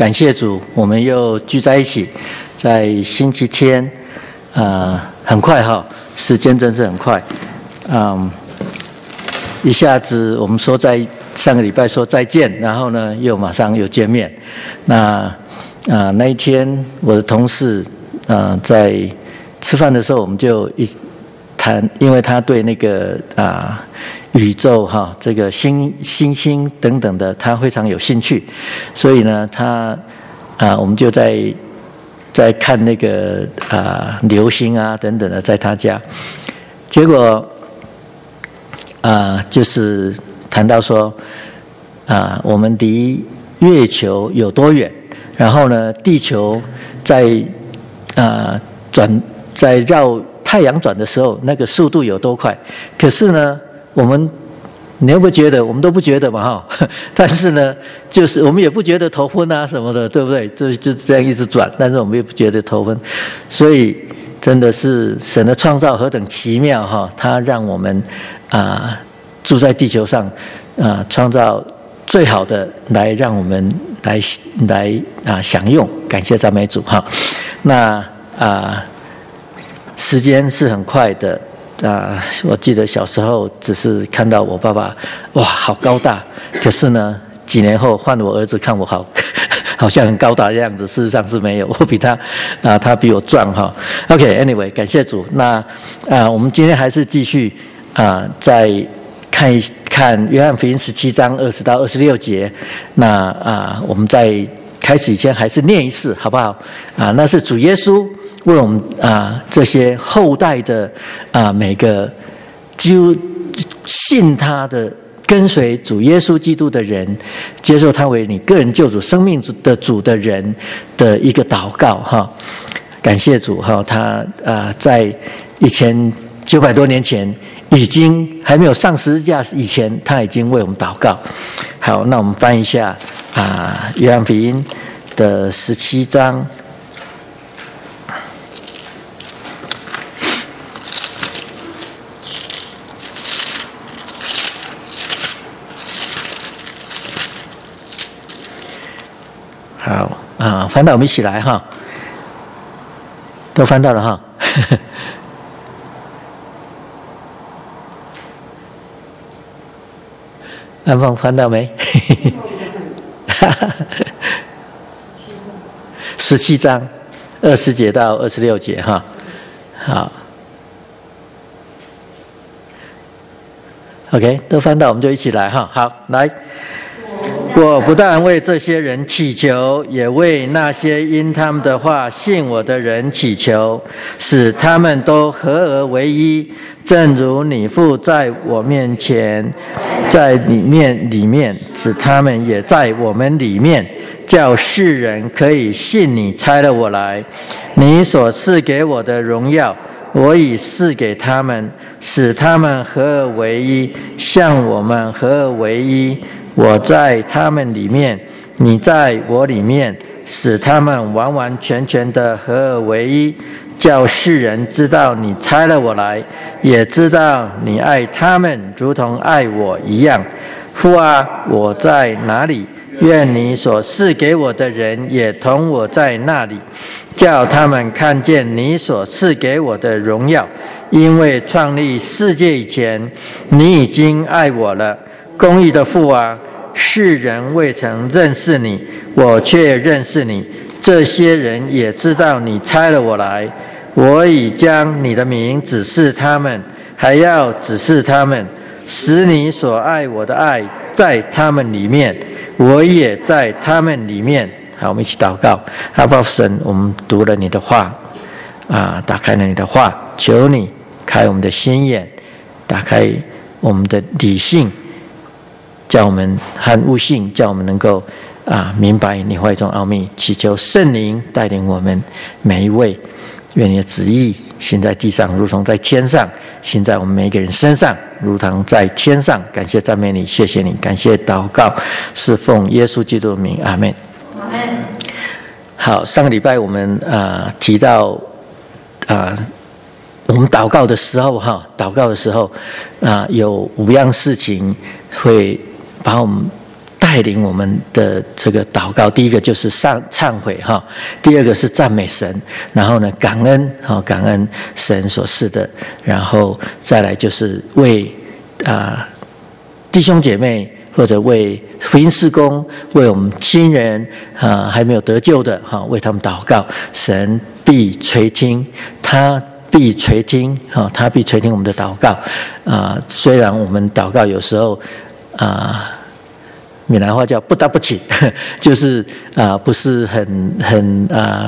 感谢主，我们又聚在一起，在星期天，很快哈，时间真是很快，一下子我们说上个礼拜说再见，然后呢又马上又见面。那一天我的同事在吃饭的时候，我们就一谈，因为他对那个宇宙哈，这个星星等等的，他非常有兴趣，所以呢，我们就在看那个流星啊等等的，在他家，结果就是谈到说我们离月球有多远，然后呢，地球在绕太阳转的时候，那个速度有多快？可是呢，你会不会觉得？我们都不觉得嘛，哈。但是呢，就是我们也不觉得头昏啊什么的，对不对？就这样一直转，但是我们也不觉得头昏。所以真的是神的创造何等奇妙哈！他让我们住在地球上，创造最好的来让我们来享用。感谢赞美主哈。那时间是很快的我记得小时候只是看到我爸爸哇好高大，可是呢几年后换我儿子看我好像很高大的样子，事实上是没有，我比他比我壮哈。OK，anyway， 感谢主。那我们今天还是继续再看一看约翰福音17章20到26节。那我们在开始以前还是念一次好不好？那是主耶稣为我们这些后代的每个信他的跟随主耶稣基督的人，接受他为你个人救主生命的主的人的一个祷告哈。感谢主哈，他在1900多年前已经还没有上十字架以前，他已经为我们祷告。好，那我们翻一下约翰福音的17章。好翻到我们一起来哈，都翻到了哈。安放翻到没？17章20节到26节哈。好 ，OK， 都翻到我们就一起来哈。好，来。我不但为这些人祈求，也为那些因他们的话信我的人祈求，使他们都合而为一，正如你父在我面前，在里面，使他们也在我们里面，叫世人可以信你差了我来。你所赐给我的荣耀，我已赐给他们，使他们合而为一，像我们合而为一。我在他们里面，你在我里面，使他们完完全全的合而为一，叫世人知道你差了我来，也知道你爱他们如同爱我一样。父啊，我在哪里？愿你所赐给我的人也同我在那里，叫他们看见你所赐给我的荣耀。因为创立世界以前，你已经爱我了。公义的父啊，世人未曾认识你，我却认识你。这些人也知道你差了我来。我已将你的名指示他们，还要指示他们，使你所爱我的爱在他们里面，我也在他们里面。好，我们一起祷告。阿爸父神，我们读了你的话打开了你的话，求你开我们的心眼，打开我们的理性，叫我们和悟性，叫我们能够明白你话语中奥秘。祈求圣灵带领我们每一位，愿你的旨意行在地上，如同在天上；行在我们每一个人身上，如同在天上。感谢赞美你，谢谢你，感谢祷告，是奉耶稣基督的名，阿们。 阿们。 好，上个礼拜我们提到我们祷告的时候有5样事情会把我们带领我们的这个祷告。第一个就是忏悔哈，第二个是赞美神，然后呢感恩感恩神所赐的，然后再来就是为弟兄姐妹或者为福音事工，为我们亲人还没有得救的为他们祷告，神必垂听，他必垂听我们的祷告虽然我们祷告有时候闽南话叫不打不起，就是不是很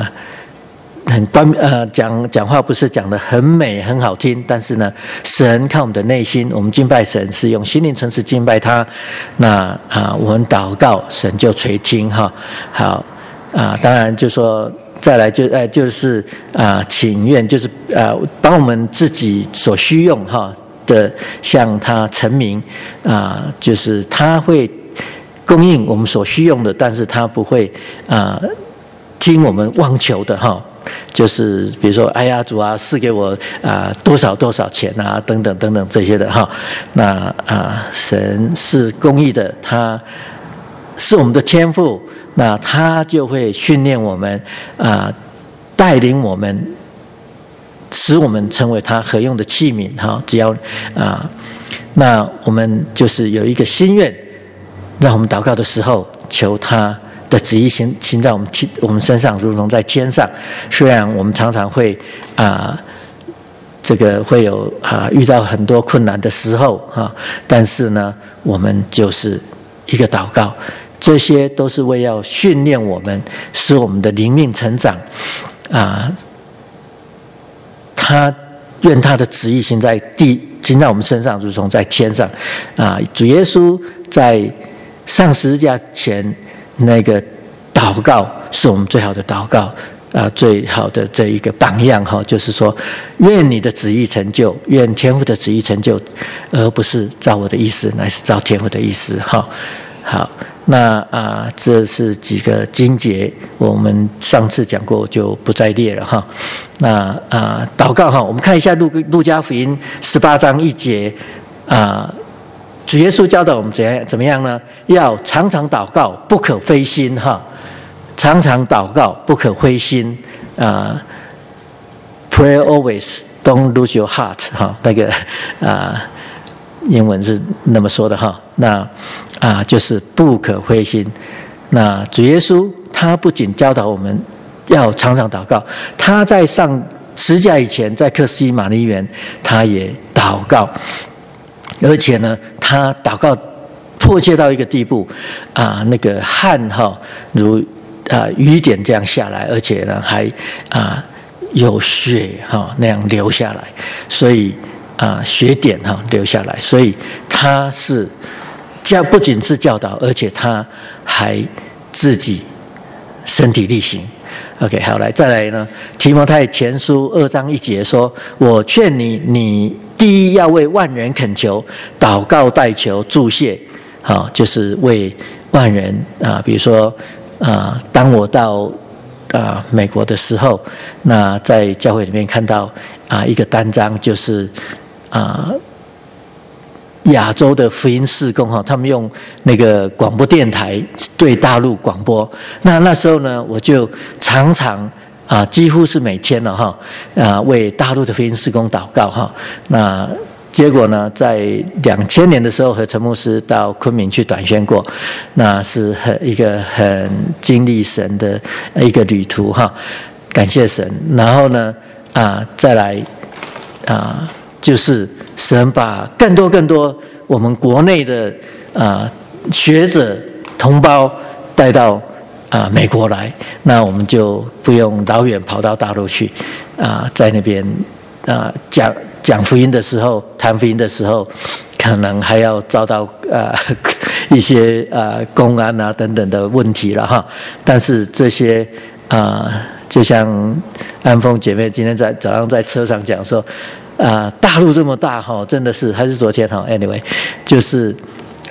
讲话不是讲得很美很好听，但是呢，神看我们的内心，我们敬拜神是用心灵诚实敬拜他，那我们祷告神就垂听好当然就说再来就是请愿，就是帮我们自己所需用的向他陈明就是他会供应我们所需用的，但是他不会听我们妄求的就是比如说哎呀主啊赐给我多少多少钱等等等等这些的那神是公义的，他是我们的天父，那他就会训练我们带领我们，使我们成为他合用的器皿只要那我们就是有一个心愿，让我们祷告的时候求他的旨意行在我们身上，如同在天上。虽然我们常常会这个会有遇到很多困难的时候但是呢，我们就是一个祷告，这些都是为要训练我们，使我们的灵命成长愿他的旨意行在我们身上，如同在天上主耶稣在上十字架前那个祷告是我们最好的祷告最好的这一个榜样就是说愿你的旨意成就，愿天父的旨意成就，而不是照我的意思，乃是照天父的意思好，那这是几个经节，我们上次讲过，就不再列了那祷告我们看一下路加福音18章1节主耶稣教导我们怎么样呢？要常常祷告，不可灰心常常祷告，不可灰心Pray always, don't lose your heart 那个英文是那么说的那就是不可灰心。那主耶稣他不仅教导我们要常常祷告，他在上十字架以前，在客西马尼园他也祷告，而且呢他祷告迫切到一个地步那个汗如雨点这样下来，而且呢还有血那样流下来，所以血点流下来，所以他是不仅是教导，而且他还自己身体力行。OK， 好，再来呢，提摩太前书2章1节说：“我劝你第一要为万人恳求，祷告代求祝谢。”就是为万人比如说当我到美国的时候，那在教会里面看到一个单张，就是亚洲的福音事工他们用那个广播电台对大陆广播。那时候呢，我就常常几乎是每天了为大陆的福音事工祷告那结果呢，在2000年的时候，和陈牧师到昆明去短宣过，那是一个很经历神的一个旅途感谢神。然后呢再来就是神把更多我们国内的学者同胞带到美国来，那我们就不用老远跑到大陆去在那边讲福音的时候，谈福音的时候，可能还要遭到一些公安等等的问题了但是这些就像安峰姐妹今天早上在车上讲说大陆这么大真的是，还是昨天anyway， 就是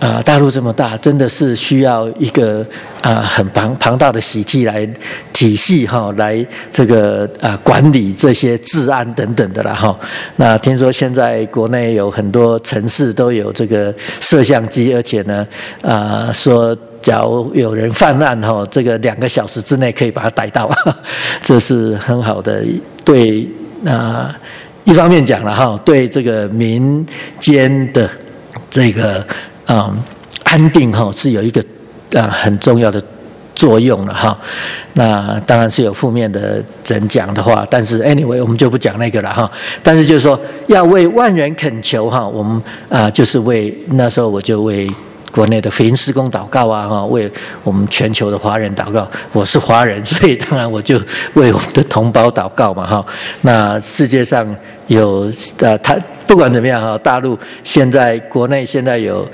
大陆这么大，真的是需要一个很庞大的体系来这个管理这些治安等等的啦哈。那听说现在国内有很多城市都有这个摄像机，而且呢说假如有人犯案这个2个小时之内可以把他逮到，这是很好的对一方面讲了哈，对这个民间的这个安定是有一个很重要的作用了哈。那当然是有负面的人讲的话，但是 anyway 我们就不讲那个了哈。但是就是说要为万人恳求哈，我们就是那时候我就为国内的福音事工祷告为我们全球的华人祷告。我是华人，所以当然我就为我们的同胞祷告嘛哈。那世界上有他不管怎么样大陆国内现在有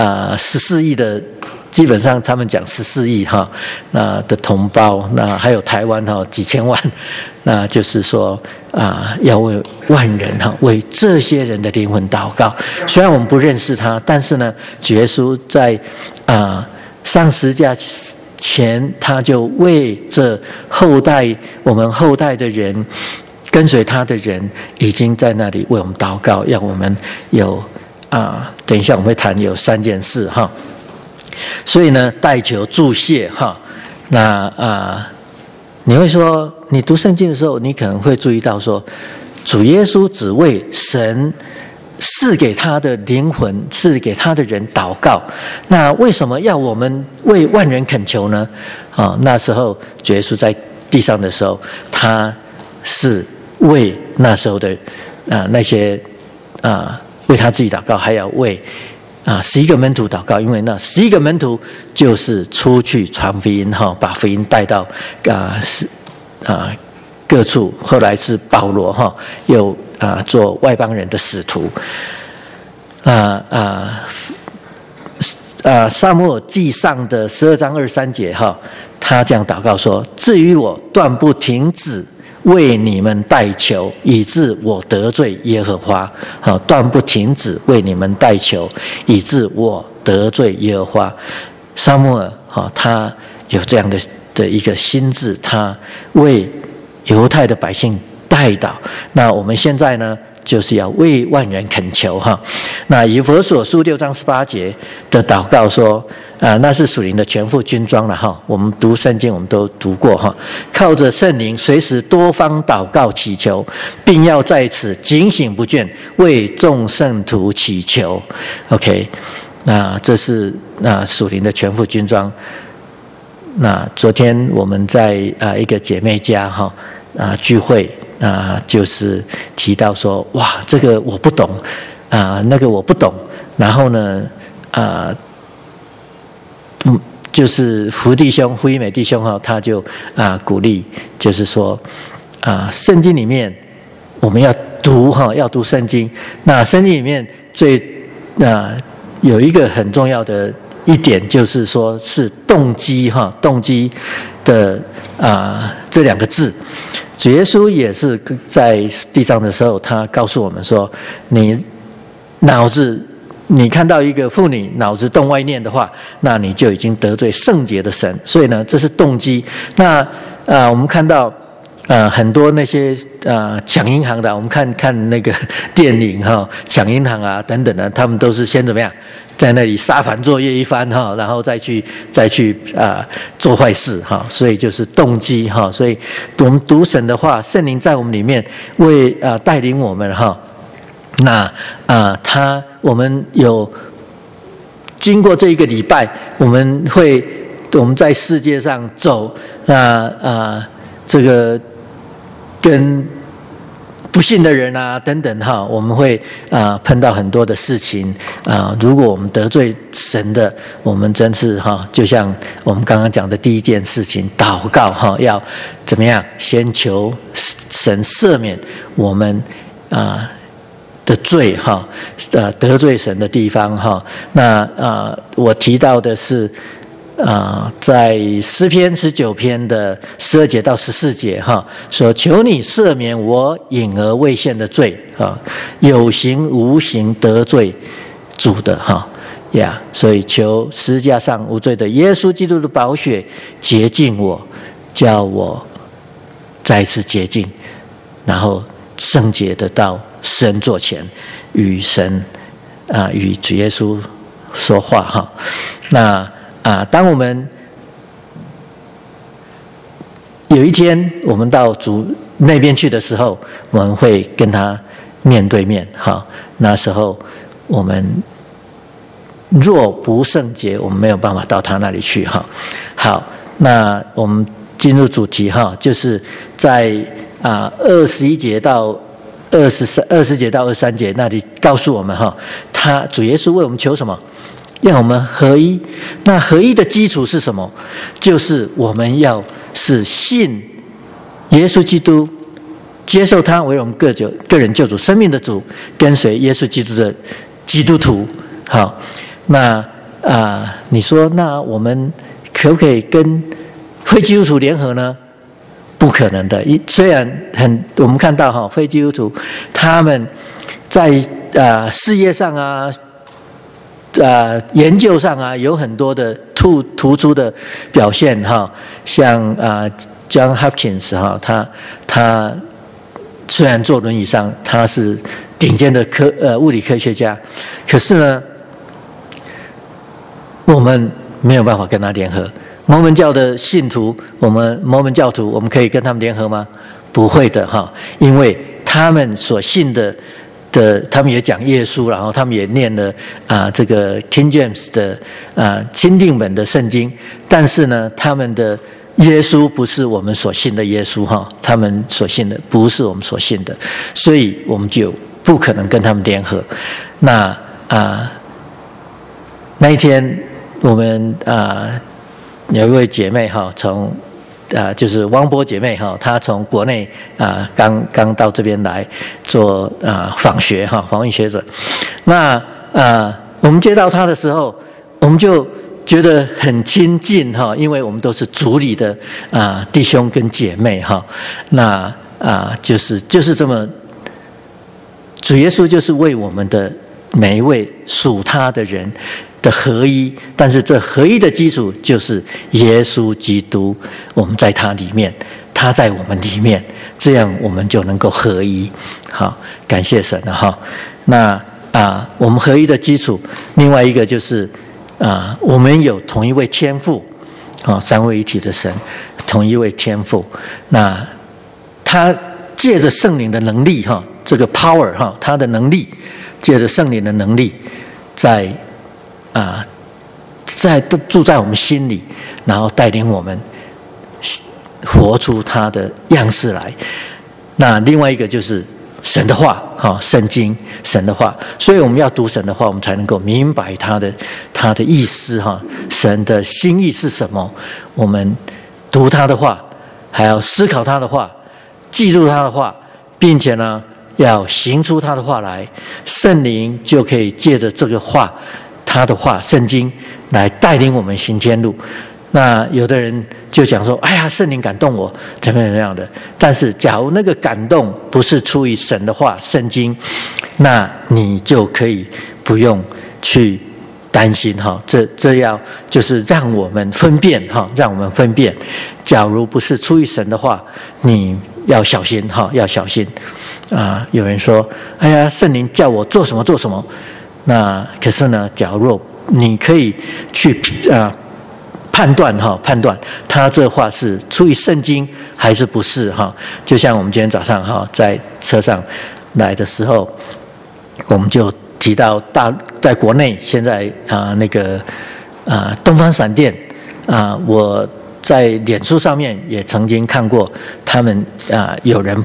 14亿的，基本上他们讲14亿的同胞，那还有台湾几千万，那就是说要为万人为这些人的灵魂祷告。虽然我们不认识他，但是呢，主耶稣在上十字架前，他就为这我们后代的人，跟随他的人，已经在那里为我们祷告，让我们有等一下我们会谈有3件事哈。所以呢，代求祝谢哈。那你会说，你读圣经的时候，你可能会注意到说，主耶稣只为神赐给他的灵魂、赐给他的人祷告。那为什么要我们为万人恳求呢？那时候主耶稣在地上的时候，他是为那时候的那些为他自己祷告，还要为11个门徒祷告，因为那11个门徒就是出去传福音把福音带到各处。后来是保罗又做外邦人的使徒。撒母耳记上的12章23节他这样祷告说：至于我，断不停止为你们代求，以致我得罪耶和华。断不停止为你们代求，以致我得罪耶和华。撒母耳他有这样的一个心志，他为犹太的百姓代祷。那我们现在呢，就是要为万人恳求那以弗所书6章18节的祷告说，那是属灵的全副军装了我们读圣经我们都读过靠着圣灵随时多方祷告祈求，并要在此警醒不倦，为众圣徒祈求。 OK， 那这是属灵的全副军装。那昨天我们在一个姐妹家聚会，就是提到说，哇，这个我不懂那个我不懂。然后呢就是福音美弟兄他就鼓励，就是说圣经里面我们要读圣经。那圣经里面最有一个很重要的一点，就是说是动机的这2个字。主耶稣也是在地上的时候，他告诉我们说，你看到一个妇女脑子动歪念的话，那你就已经得罪圣洁的神。所以呢，这是动机。那我们看到很多那些抢银行的，我们看那个电影抢银行等等的，他们都是先怎么样，在那里沙盘作业一番然后再去做坏事所以就是动机所以我们读神的话，圣灵在我们里面为带领我们那我们有经过这一个礼拜，我们在世界上走这个跟不信的人等等我们会碰到很多的事情如果我们得罪神的，我们真是就像我们刚刚讲的第一件事情，祷告要怎么样，先求神赦免我们的罪得罪神的地方那我提到的是在诗篇19篇的12节到14节说，求你赦免我隐而未现的罪有形无形得罪主的呀，所以求十字架上无罪的耶稣基督的宝血洁净我，叫我再次洁净，然后圣洁的到施恩座前，与神与主耶稣说话哈。那当我们有一天我们到主那边去的时候，我们会跟他面对面哈。那时候我们若不圣洁，我们没有办法到他那里去哈。好，那我们进入主题哈，就是在21节到20节到23节那里告诉我们哈，主耶稣为我们求什么？让我们合一。那合一的基础是什么？就是我们要是信耶稣基督，接受他为我们个人救主生命的主，跟随耶稣基督的基督徒。好，那你说那我们可不可以跟非基督徒联合呢？不可能的。虽然我们看到非基督徒他们在事业上研究上有很多的突出的表现像John Hopkins 他虽然坐轮椅上，他是顶尖的物理科学家，可是呢，我们没有办法跟他联合。摩门教的信徒，我们摩门教徒，我们可以跟他们联合吗？不会的因为他们所信的他们也讲耶稣，然后他们也念了这个 King James 的钦定本的圣经，但是呢，他们的耶稣不是我们所信的耶稣他们所信的不是我们所信的，所以我们就不可能跟他们联合。那一天我们有一位姐妹从就是汪波姐妹她从国内刚到这边来做访学访问学者。那我们接到她的时候，我们就觉得很亲近因为我们都是主里的弟兄跟姐妹那就是这么，主耶稣就是为我们的每一位属他的人的合一，但是这合一的基础就是耶稣基督，我们在他里面，他在我们里面，这样我们就能够合一。好，感谢神了那我们合一的基础，另外一个就是我们有同一位天父三位一体的神，同一位天父。那他借着圣灵的能力这个 power 他的能力，借着圣灵的能力在住在我们心里，然后带领我们活出他的样式来。那另外一个就是神的话圣经，神的话，所以我们要读神的话，我们才能够明白他的意思神的心意是什么。我们读他的话，还要思考他的话，记住他的话，并且呢要行出他的话来，圣灵就可以借着这个话，他的话圣经来带领我们行天路。那有的人就讲说，哎呀，圣灵感动我怎么样的，但是假如那个感动不是出于神的话圣经，那你就可以不用去担心这要就是让我们分辨让我们分辨，假如不是出于神的话，你要小心要小心有人说，哎呀，圣灵叫我做什么做什么，那可是呢，假如你可以去判断他这话是出于圣经还是不是就像我们今天早上在车上来的时候，我们就提到在国内现在那个东方闪电我在脸书上面也曾经看过他们有人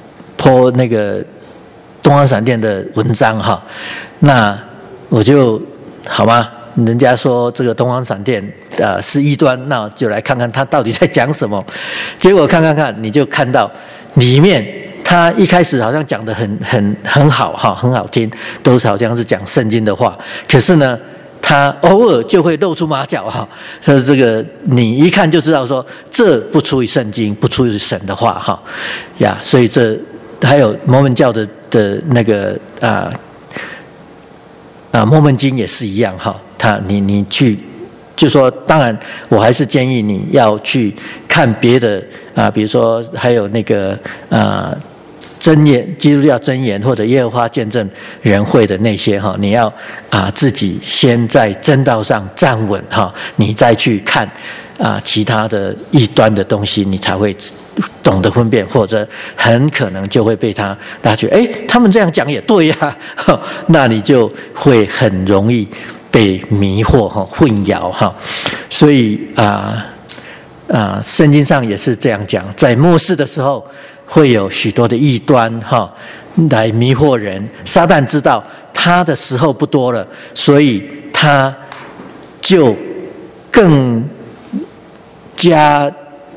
po那个东方闪电的文章那我就好吗？人家说这个东方闪电是异端，那就来看看他到底在讲什么。结果看你就看到里面他一开始好像讲得很好很好听，都是好像是讲圣经的话，可是呢他偶尔就会露出马脚所以这个你一看就知道说这不出于圣经，不出于神的话所以这还有摩门教的那个摩门经也是一样你去，就说当然我还是建议你要去看别的比如说还有那个真言基督教真言或者耶和华见证人会的那些你要自己先在真道上站稳你再去看其他的异端的东西，你才会懂得分辨，或者很可能就会被他拉去，他们这样讲也对呀，那你就会很容易被迷惑混淆所以圣经上也是这样讲，在末世的时候会有许多的异端来迷惑人，撒旦知道他的时候不多了，所以他就更加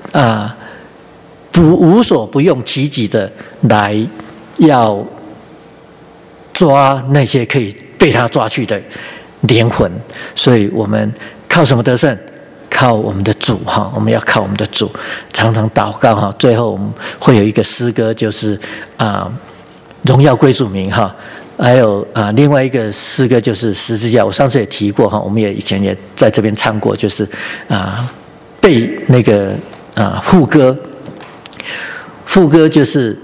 无所不用其极的来要抓那些可以被他抓去的灵魂。所以我们靠什么得胜？靠我们的主我们要靠我们的主，常常祷告最后我们会有一个诗歌，就是荣耀归主名还有另外一个诗歌就是十字架，我上次也提过我们也以前也在这边唱过，就是背那个副歌就是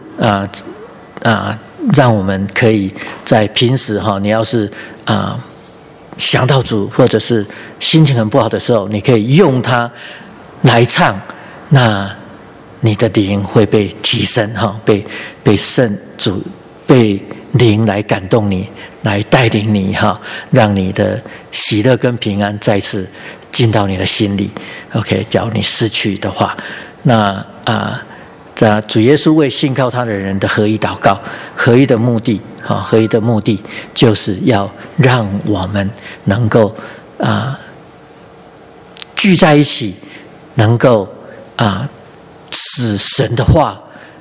让我们可以在平时你要是想到主或者是心情很不好的时候，你可以用它来唱，那你的灵会被提升被圣主被灵来感动你，来带领你让你的喜乐跟平安再次进到你的心里。 OK， 假如你失去的话，那主耶稣为信靠他的人的合一祷告，合一的目的就是要让我们能够聚在一起，能够使神的话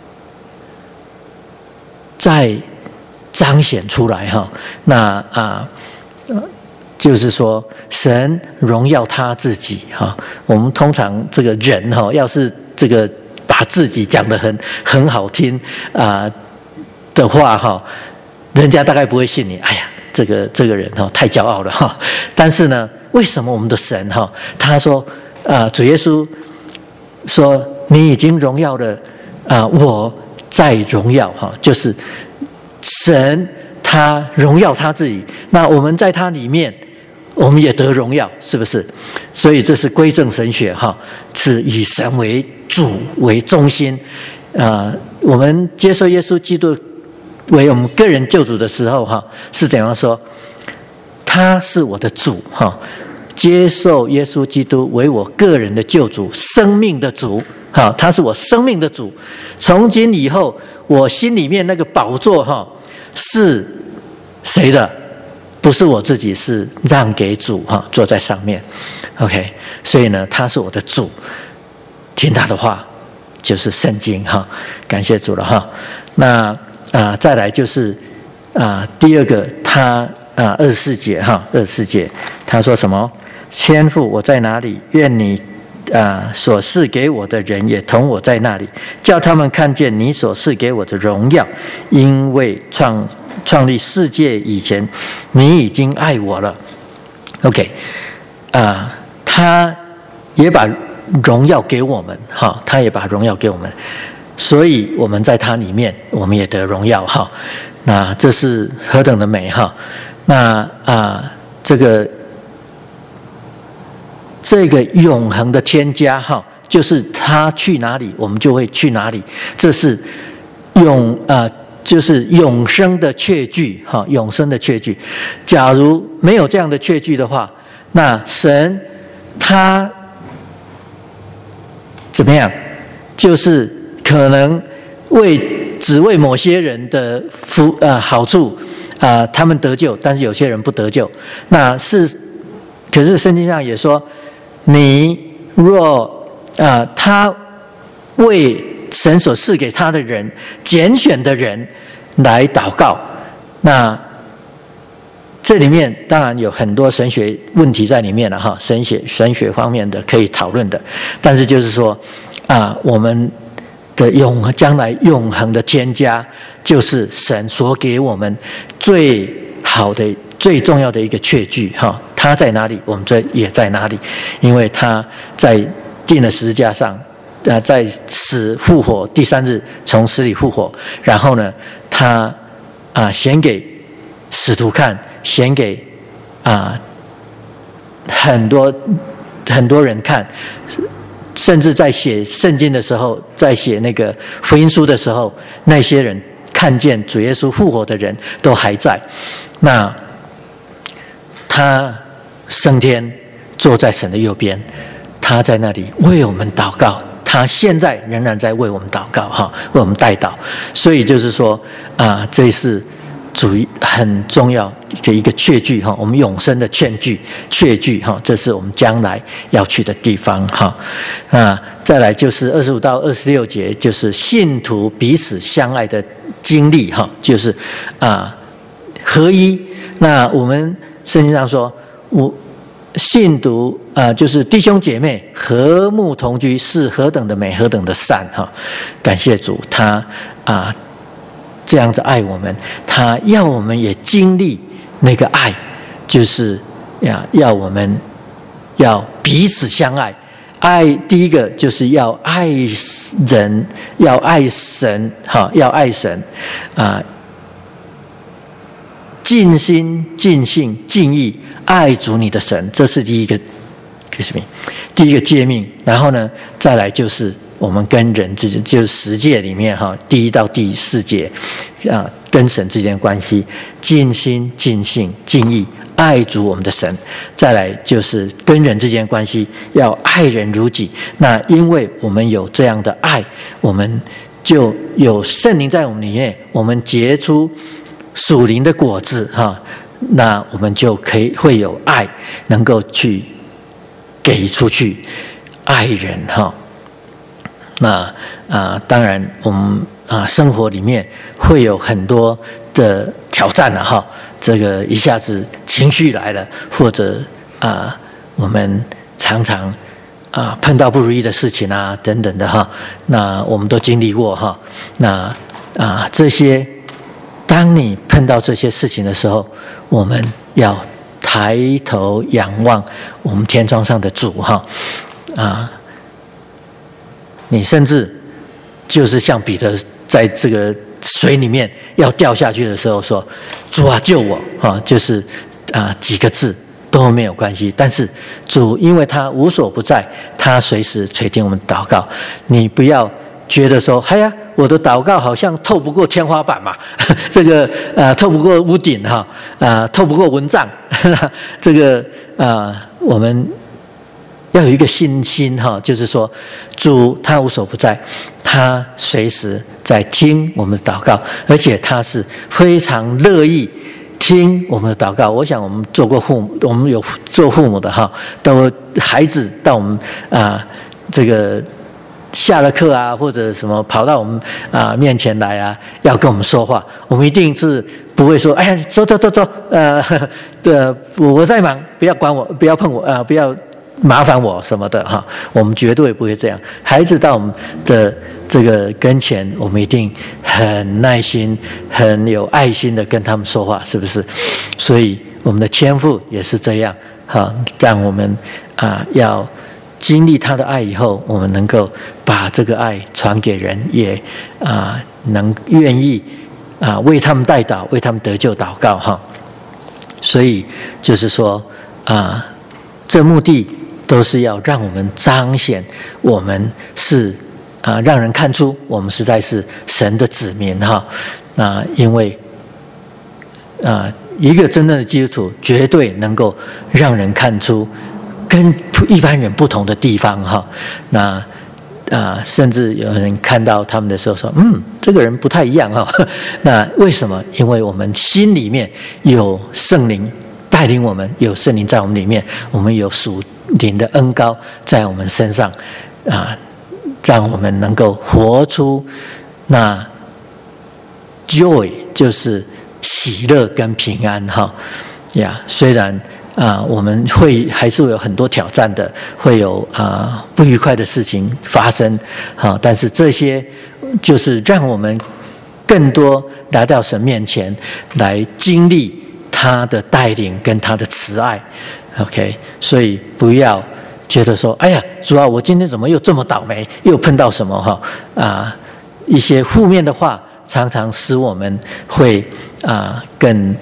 再彰显出来那就是说神荣耀他自己我们通常这个人要是这个把自己讲得很好听的话人家大概不会信你。哎呀，这个人太骄傲了但是呢，为什么我们的神他说主耶稣说你已经荣耀了我在荣耀就是神他荣耀他自己，那我们在他里面我们也得荣耀，是不是？所以这是归正神学是以神为主为中心我们接受耶稣基督为我们个人救主的时候是怎样说？他是我的主接受耶稣基督为我个人的救主，生命的主他是我生命的主。从今以后我心里面那个宝座是谁的？不是我自己，是让给主坐在上面。 OK， 所以呢他是我的主，听他的话就是圣经感谢主了那再来就是第二个他24节他说什么？天父我在哪里？愿你所赐给我的人也同我在那里，叫他们看见你所赐给我的荣耀，因为创立世界以前你已经爱我了。 OK， 他也把荣耀给我们他也把荣耀给我们，所以我们在他里面我们也得荣耀那这是何等的美那这个永恒的天家就是他去哪里我们就会去哪里，这是就是永生的确据永生的确据。假如没有这样的确据的话，那神他怎么样？就是可能只为某些人的好处他们得救，但是有些人不得救。可是圣经上也说，你若他为神所赐给他的人拣选的人来祷告，那这里面当然有很多神学问题在里面了神学方面的可以讨论的，但是就是说我们的将来永恒的天家就是神所给我们最好的最重要的一个确据他在哪里，我们也在哪里。因为他在钉了十字架上，在死复活，第3日从死里复活，然后呢，他显给使徒看，显给很多人看，甚至在写圣经的时候，在写那个福音书的时候，那些人看见主耶稣复活的人都还在。那他升天，坐在神的右边，他在那里为我们祷告，他现在仍然在为我们祷告，为我们代祷。所以就是说这是主很重要的一个确据，我们永生的确据，这是我们将来要去的地方。再来就是25到26节，就是信徒彼此相爱的经历，就是合一。那我们圣经上说，信徒就是弟兄姐妹和睦同居，是何等的美，何等的善。感谢主，他这样子爱我们，他要我们也经历那个爱，就是要我们要彼此相爱。爱第一个就是要爱人，要爱神，要爱神尽心尽性尽意爱主你的神，这是第一个诫命。然后呢，再来就是我们跟人之间，就是10诫里面第1到第4节跟神之间的关系，尽心尽性尽意爱主我们的神。再来就是跟人之间的关系，要爱人如己。那因为我们有这样的爱，我们就有圣灵在我们里面，我们结出属灵的果子那我们就会有爱，能够去给出去爱人那当然我们生活里面会有很多的挑战这个一下子情绪来了，或者我们常常碰到不如意的事情等等的那我们都经历过那这些，当你碰到这些事情的时候，我们要抬头仰望我们天窗上的主你甚至就是像彼得在这个水里面要掉下去的时候说，主救我就是几个字都没有关系。但是主因为他无所不在，他随时垂听我们祷告。你不要觉得说，我的祷告好像透不过天花板嘛，这个透不过屋顶透不过蚊帐这个我们要有一个信心就是说主他无所不在，他随时在听我们的祷告，而且他是非常乐意听我们的祷告。我想我们做过父母，我们有做父母的都孩子到我们这个下了课或者什么跑到我们面前来要跟我们说话，我们一定是不会说走我在忙，不要管我，不要碰我不要麻烦我什么的我们绝对不会这样。孩子到我们的这个跟前，我们一定很耐心很有爱心的跟他们说话，是不是？所以我们的天父也是这样让我们要经历他的爱以后，我们能够把这个爱传给人，也能愿意为他们代祷，为他们得救祷告所以就是说这目的都是要让我们彰显我们是让人看出我们实在是神的子民因为一个真正的基督徒绝对能够让人看出跟一般人不同的地方那甚至有人看到他们的时候说这个人不太一样那为什么？因为我们心里面有圣灵带领我们，有圣灵在我们里面，我们有属灵的恩膏在我们身上让我们能够活出那 joy， 就是喜乐跟平安虽然我们还是会有很多挑战的，会有不愉快的事情发生但是这些就是让我们更多来到神面前，来经历他的带领跟他的慈爱 OK， 所以不要觉得说，哎呀，主啊，我今天怎么又这么倒霉，又碰到什么一些负面的话，常常使我们会更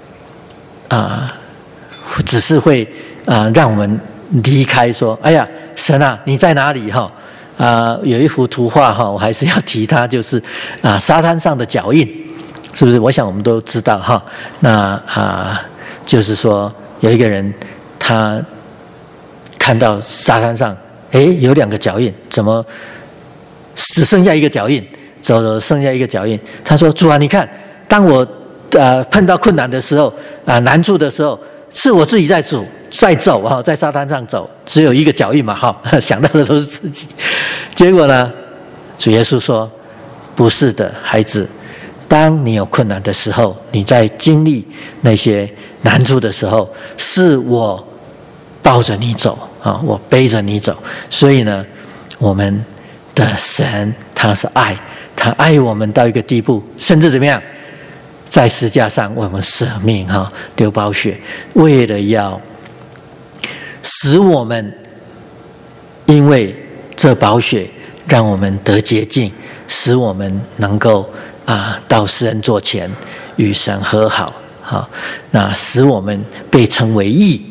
只是会让我们离开说，哎呀，神啊，你在哪里有一幅图画我还是要提它，就是沙滩上的脚印，是不是？我想我们都知道那就是说有一个人他看到沙滩上有2个脚印，怎么只剩下1个脚印？走剩下1个脚印。他说：主啊，你看，当我碰到困难的时候难处的时候，是我自己在走在沙滩上走，只有1个脚印嘛想到的都是自己。结果呢，主耶稣说：不是的，孩子，当你有困难的时候，你在经历那些难处的时候，是我抱着你走我背着你走。所以呢，我们的神他是爱，他爱我们到一个地步，甚至怎么样，在十字架上为我们舍命流宝血，为了要使我们因为这宝血让我们得洁净，使我们能够到施恩座前与神和好那使我们被称为义，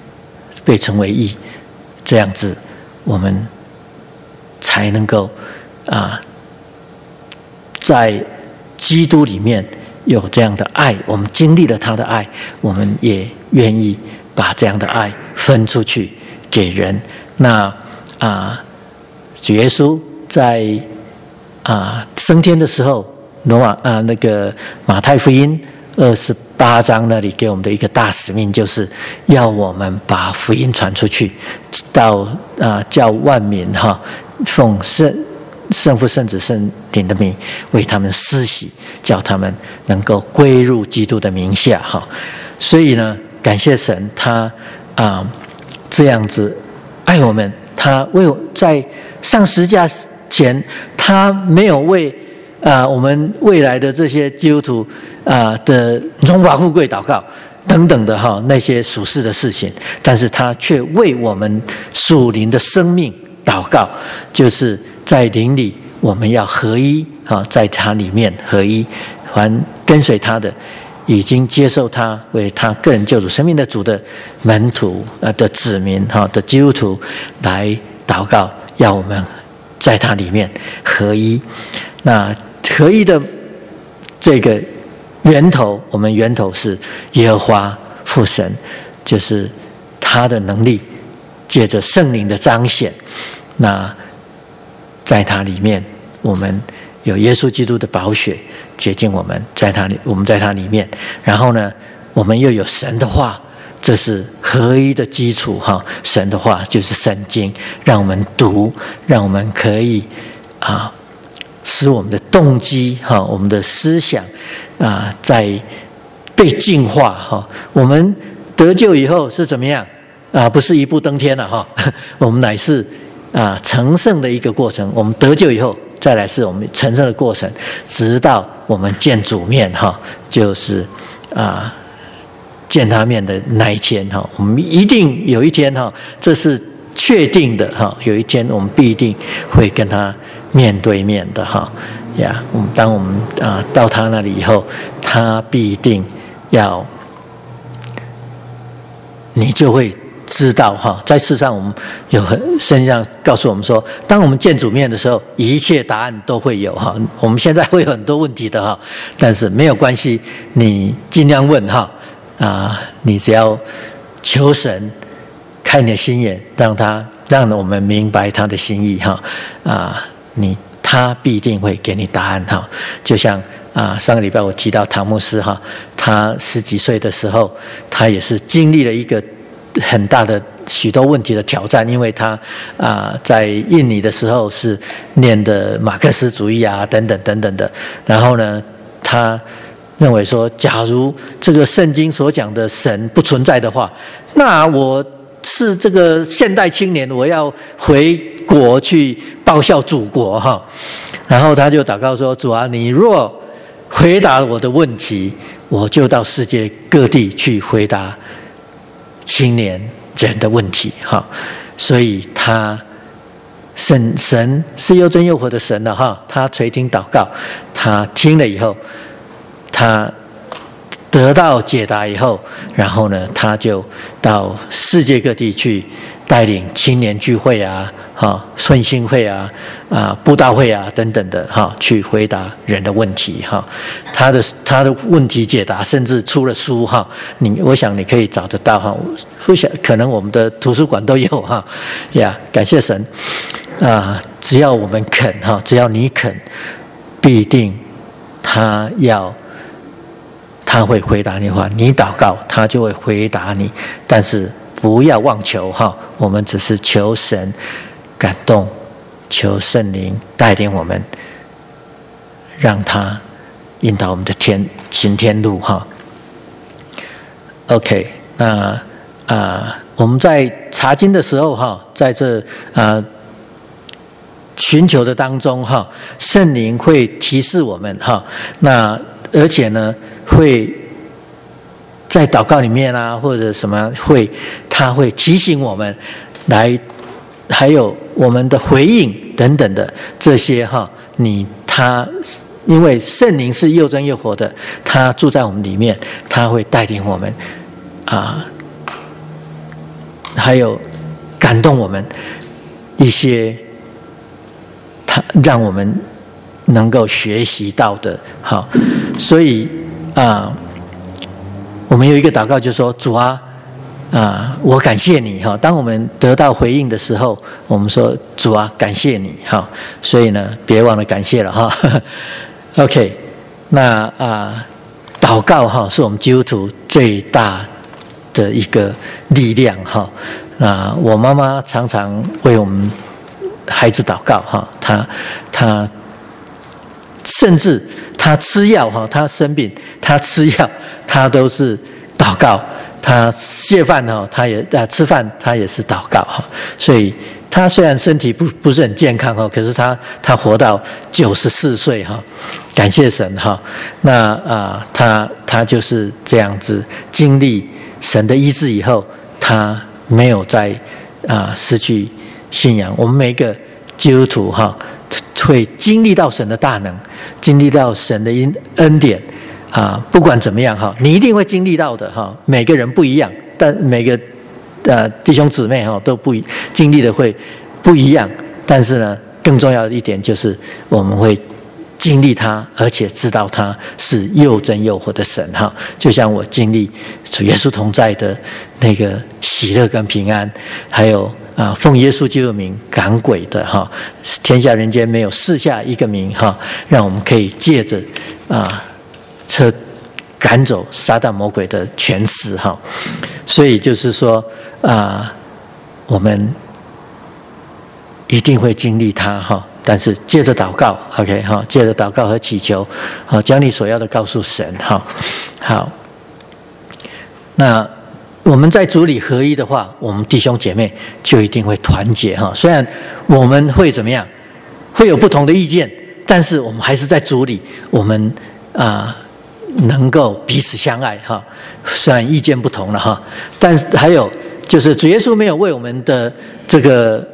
这样子我们才能够在基督里面有这样的爱。我们经历了他的爱，我们也愿意把这样的爱分出去给人。那主耶稣在升天的时候，那个马太福音28章那里给我们的一个大使命，就是要我们把福音传出去，到叫万民奉圣父圣子圣灵的名为他们施洗，叫他们能够归入基督的名下所以呢，感谢神，他这样子爱我们，他为在上十字架前，他没有为我们未来的这些基督徒的荣华富贵祷告等等的那些属世的事情，但是他却为我们属灵的生命祷告，就是在灵里我们要合一在他里面合一，凡跟随他的，已经接受他为他个人救主生命的主的门徒的子民的基督徒来祷告，要我们在他里面合一。那合一的这个源头，我们源头是耶和华父神，就是他的能力借着圣灵的彰显，那在他里面我们有耶稣基督的宝血洁净我们，我们在他里面，然后呢我们又有神的话，这是合一的基础神的话就是圣经，让我们读，让我们可以使我们的动机我们的思想在被净化我们得救以后是怎么样不是一步登天了我们乃是成圣的一个过程。我们得救以后，再来是我们成圣的过程，直到我们见主面就是见他面的那一天我们一定有一天这是确定的有一天我们必定会跟他面对面的当我们到他那里以后，他必定要，你就会知道在世上我们有圣经上告诉我们说，当我们见主面的时候，一切答案都会有我们现在会有很多问题的但是没有关系，你尽量问你只要求神开你的心眼，让我们明白他的心意他必定会给你答案就像上个礼拜我提到唐牧师他10几岁的时候，他也是经历了一个很大的许多问题的挑战，因为他在印尼的时候是念的马克思主义等等等等的，然后呢他认为说，假如这个圣经所讲的神不存在的话，那我是这个现代青年，我要回国去报效祖国然后他就祷告说，主啊，你若回答我的问题，我就到世界各地去回答青年人的问题哈，所以神是又真又活的神了哈，他垂听祷告，他听了以后，他得到解答以后，然后呢，他就到世界各地去带领青年聚会啊、顺心会啊、布道会啊等等的去回答人的问题哈。他的问题解答甚至出了书哈，我想你可以找得到哈。不想可能我们的图书馆都有哈呀，感谢神只要我们肯哈，只要你肯，必定他会回答你的话，你祷告他就会回答你，但是不要妄求哈，我们只是求神感动，求圣灵带领我们，让他引导我们的行天路哈。OK， 那我们在查经的时候哈，在这寻求的当中哈，圣灵会提示我们哈，那而且呢，会在祷告里面或者什么他会提醒我们来，还有我们的回应等等的这些哈，因为圣灵是又真又活的，他住在我们里面，他会带领我们还有感动我们一些，让我们能够学习到的哈。所以我们有一个祷告就说，主我感谢你哈。当我们得到回应的时候，我们说主感谢你哈。所以呢，别忘了感谢了哈。OK， 那祷告哈是我们基督徒最大的一个力量哈。我妈妈常常为我们孩子祷告哈，他甚至他吃药哈，他生病他吃药，他都是祷告。他谢饭哈，他也吃饭他也是祷告哈。所以他虽然身体不是很健康哈，可是他活到94岁哈，感谢神哈。那他就是这样子经历神的医治以后，他没有再失去信仰。我们每一个基督徒哈，会经历到神的大能，经历到神的恩典不管怎么样哈，你一定会经历到的哈。每个人不一样，但每个弟兄姊妹哈都经历的会不一样。但是呢，更重要的一点就是我们会经历他，而且知道他是又真又活的神哈。就像我经历主耶稣同在的那个喜乐跟平安，还有奉耶稣基督的名赶鬼的哈，天下人间没有赐下一个名哈，让我们可以借着赶走撒旦魔鬼的权势哈。所以就是说我们一定会经历它哈。但是借着祷告 ，OK 哈，借着祷告和祈求，将你所要的告诉神哈。好，那我们在主里合一的话，我们弟兄姐妹就一定会团结哈。虽然我们会怎么样，会有不同的意见，但是我们还是在主里，我们能够彼此相爱哈。虽然意见不同了哈，但是还有就是主耶稣没有为我们的这个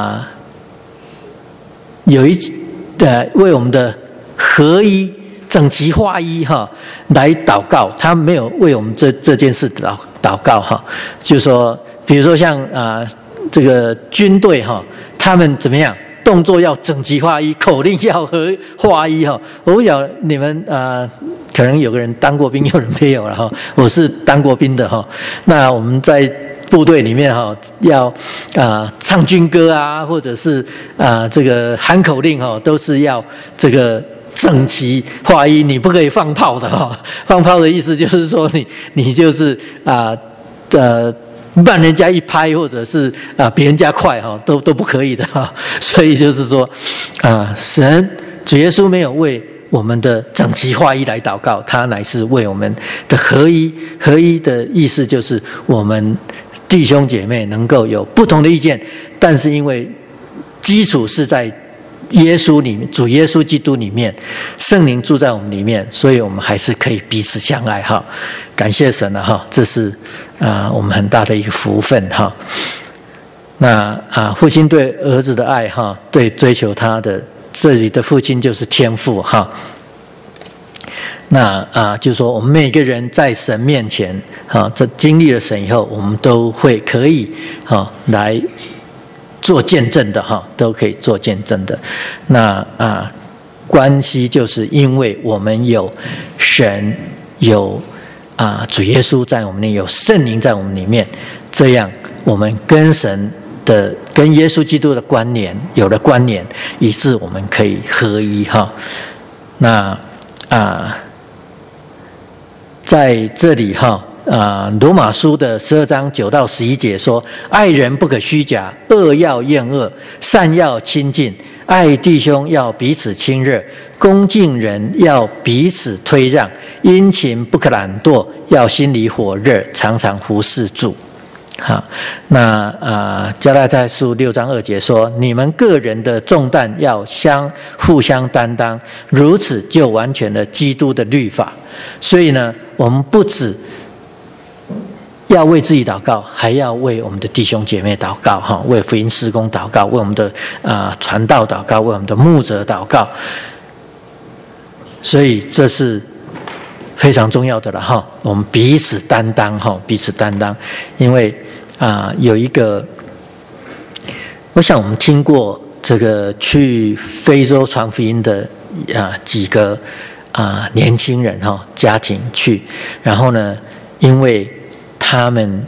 为我们的合一、整齐划一哈来祷告，他没有为我们这件事祷告哈。就是说，比如说像这个军队哈，他们怎么样？动作要整齐划一，口令要划一哈。我不晓得你们可能有个人当过兵，有人没有了哈。我是当过兵的哈。那我们在部队里面哈，要唱军歌或者是这个喊口令都是要这个整齐划一，你不可以放炮的哈。放炮的意思就是说你就是慢人家一拍，或者是比人家快都不可以的哈。所以就是说神主耶稣没有为我们的整齐划一来祷告，他乃是为我们的合一。合一的意思就是我们弟兄姐妹能够有不同的意见，但是因为基础是在耶稣里面，主耶稣基督里面，圣灵住在我们里面，所以我们还是可以彼此相爱哈。感谢神了哈，这是我们很大的一个福分哈。那父亲对儿子的爱哈，对追求他的，这里的父亲就是天父哈。那就是说，我们每个人在神面前这经历了神以后，我们都会可以来做见证的哈，都可以做见证的。那关系就是因为我们有神，有主耶稣在我们里，有圣灵在我们里面，这样我们跟神的、跟耶稣基督的关联有了关联，以致我们可以合一哈。那在这里哈。罗马书的12章9到11节说：爱人不可虚假，恶要厌恶，善要亲近，爱弟兄要彼此亲热，恭敬人要彼此推让，殷勤不可懒惰，要心里火热，常常服侍主。好，那加拉太书6章2节说：你们个人的重担要互相担当，如此就完全了基督的律法。所以呢，我们不止要为自己祷告，还要为我们的弟兄姐妹祷告哈，为福音事工祷告，为我们的传道祷告，为我们的牧者祷告。所以这是非常重要的了哈，我们彼此担当哈，彼此担当。因为有一个，我想我们听过这个去非洲传福音的几个年轻人哈，家庭去，然后呢，因为他们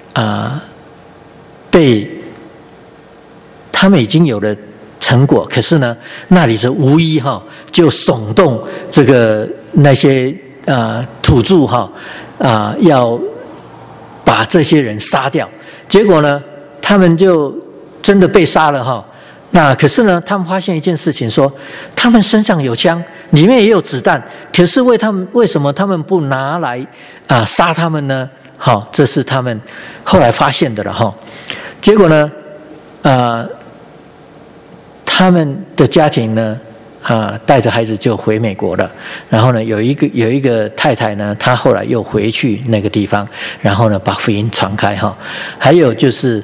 他们已经有了成果，可是呢，那里是无意就耸动这个那些土著要把这些人杀掉，结果呢，他们就真的被杀了那可是呢，他们发现一件事情，说他们身上有枪，里面也有子弹，可是为什么他们不拿来杀他们呢？这是他们后来发现的了结果呢，他们的家庭呢，带着孩子就回美国了。然后呢，有一个太太呢，她后来又回去那个地方，然后呢，把福音传开还有就是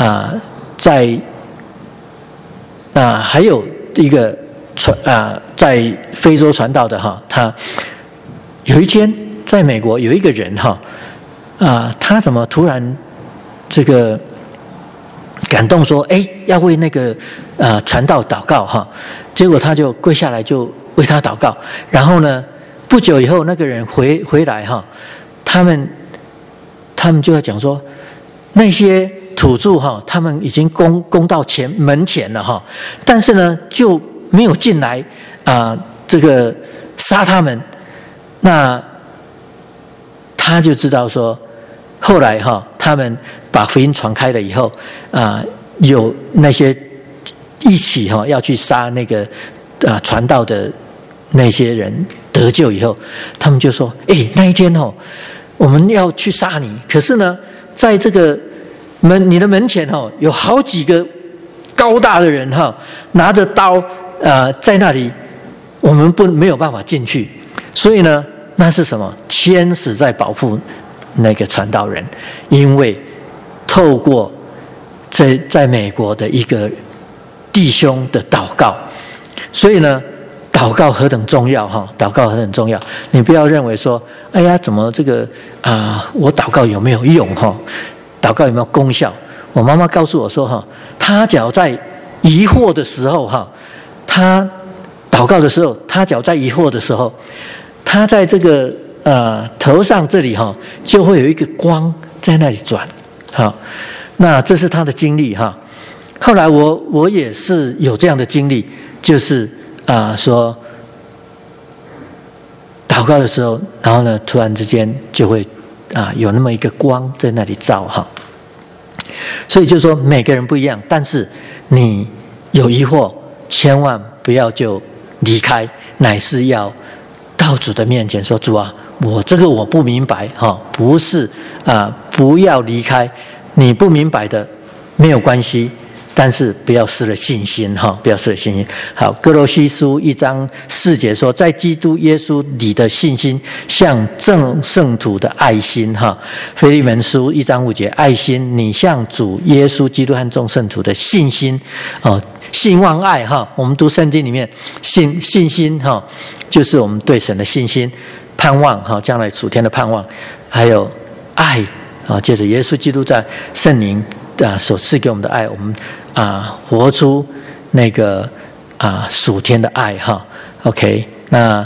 还有一个在非洲传道的他有一天在美国有一个人他怎么突然这个感动说，要为那个传道祷告结果他就跪下来就为他祷告。然后呢，不久以后那个人回来他们就要讲说，那些土著他们已经攻到门前了但是呢就没有进来这个杀他们。那他就知道说，后来他们把福音传开了以后有那些一起要去杀那个传道的那些人得救以后，他们就说，那一天我们要去杀你，可是呢，在这个你的门前有好几个高大的人拿着刀在那里，我们没有办法进去。所以呢，那是什么？天使在保护那个传道人，因为透过在美国的一个弟兄的祷告。所以呢，祷告何等重要祷告何等重要。你不要认为说，怎么这个我祷告有没有用祷告有没有功效？我妈妈告诉我说她只要在疑惑的时候她祷告的时候，她只要在疑惑的时候，她在这个头上这里就会有一个光在那里转那这是她的经历后来我也是有这样的经历，就是说祷告的时候，然后呢突然之间就会有那么一个光在那里照所以就是说每个人不一样，但是你有疑惑，千万不要就离开，乃是要到主的面前说，主啊，我不明白不是不要离开，你不明白的没有关系， 但是不要失了信心哈，不要失了信心。好，哥罗西书1章4节说，在基督耶稣里的信心像众圣徒的爱心哈。腓利门书1章5节，爱心你向主耶稣基督和众圣徒的信心哦，信望爱哈。我们读圣经里面信心哈，就是我们对神的信心，盼望哈，将来属天的盼望，还有爱啊，借着耶稣基督在圣灵所赐给我们的爱，我们活出那个属天的爱哈。OK， 那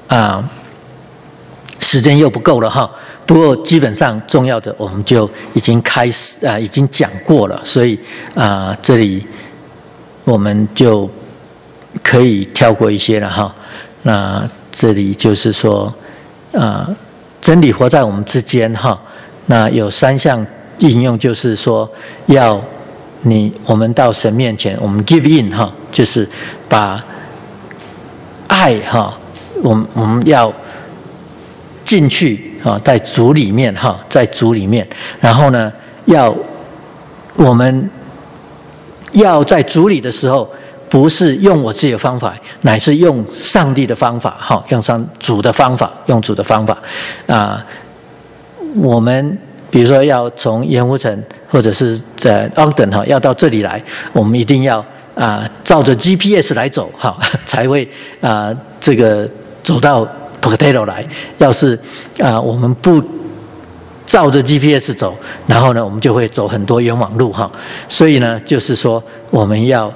时间又不够了哈。不过基本上重要的我们就已经开始已经讲过了，所以这里我们就可以跳过一些了哈。那这里就是说真理活在我们之间哈。那有3项应用，就是说我们到神面前，我们 give in 哈，就是把爱哈，我们要进去啊，在主里面哈，在主里面，然后呢，我们要在主里的时候，不是用我自己的方法，乃是用上帝的方法哈，用主的方法，用主的方法我们比如说要从盐湖城或者是在 Ogden 哈，要到这里来，我们一定要照着 GPS 来走哈，才会这个走到 Pocatello 来。要是我们不照着 GPS 走，然后呢，我们就会走很多冤枉路哈。所以呢，就是说我们要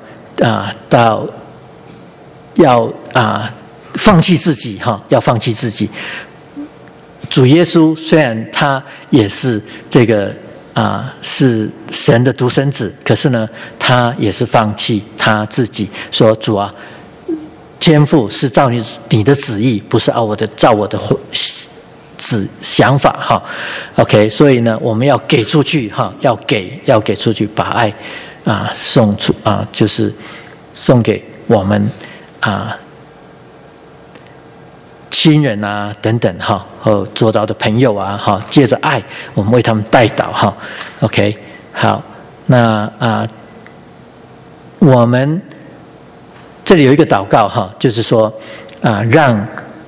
放弃自己哈，要放弃自己。主耶稣虽然他也是这个是神的独生子，可是呢，他也是放弃他自己，说主啊，天父是照你的旨意，不是照我的想法哈。OK， 所以呢，我们要给出去哈，要给出去，把爱送出就是送给我们亲人等等哈，和周遭的朋友哈，借着爱，我们为他们代祷哈。OK， 好，那我们这里有一个祷告哈，就是说让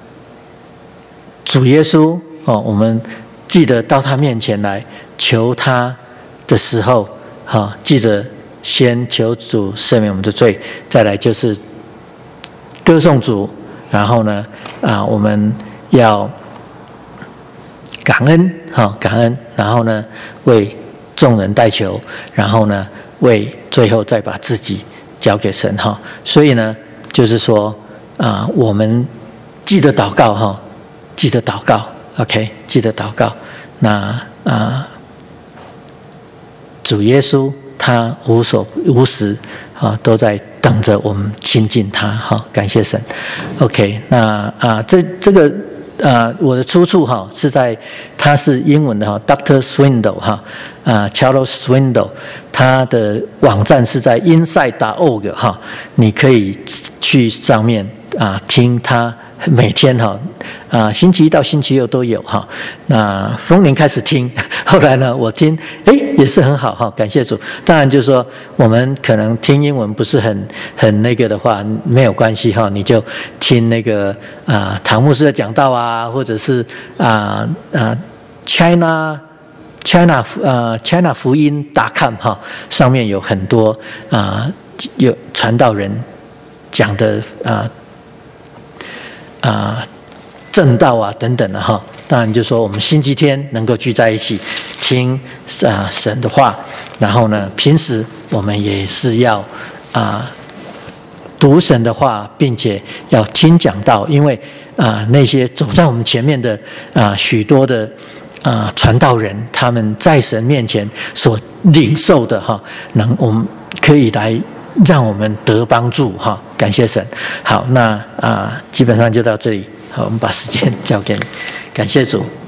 主耶稣我们记得到他面前来求他的时候记得先求主赦免我们的罪，再来就是歌颂主。然后呢，我们要感恩，感恩。然后呢，为众人代求。然后呢，最后再把自己交给神哈。所以呢，就是说我们记得祷告哈，记得祷告 ，OK， 记得祷告。那主耶稣他无时都在等着我们亲近他哈，感谢神。OK， 那这个我的出处哈是在他是英文的哈 ，Dr. Swindoll 哈Charles Swindoll， 他的网站是在 inside.org 哈，你可以去上面听他每天星期一到星期六都有哈。那丰年开始听，后来呢我听也是很好哈，感谢主。当然就是说我们可能听英文不是很那个的话，没有关系哈，你就听那个唐牧师的讲道或者是China 福音.com 哈，上面有很多有传道人讲的正道等等的哈。当然就说我们星期天能够聚在一起听神的话，然后呢平时我们也是要读神的话，并且要听讲道，因为那些走在我们前面的许多的传道人，他们在神面前所领受的哈，我们可以来让我们得帮助哈，感谢神。好，那基本上就到这里。好，我们把时间交给你，感谢主。